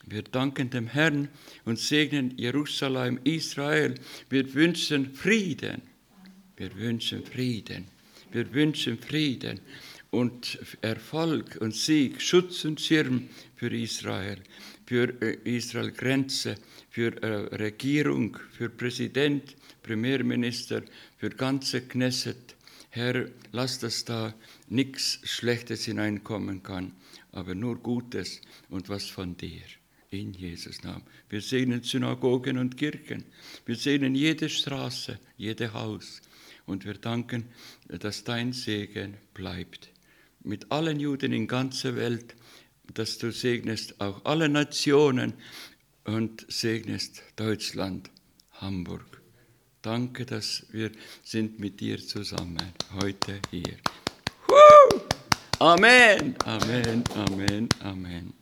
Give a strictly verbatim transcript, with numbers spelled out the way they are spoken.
Wir danken dem Herrn und segnen Jerusalem, Israel. Wir wünschen Frieden. Wir wünschen Frieden. Wir wünschen Frieden und Erfolg und Sieg, Schutz und Schirm für Israel, für Israel Grenze, für Regierung, für Präsident, Premierminister, für ganze Knesset. Herr, lass, dass da nichts Schlechtes hineinkommen kann, aber nur Gutes und was von dir. In Jesus' Namen. Wir segnen Synagogen und Kirchen. Wir segnen jede Straße, jede Haus. Und wir danken, dass dein Segen bleibt. Mit allen Juden in ganzer Welt, dass du segnest auch alle Nationen und segnest Deutschland, Hamburg. Danke, dass wir sind mit dir zusammen heute hier. Amen, Amen, Amen, Amen.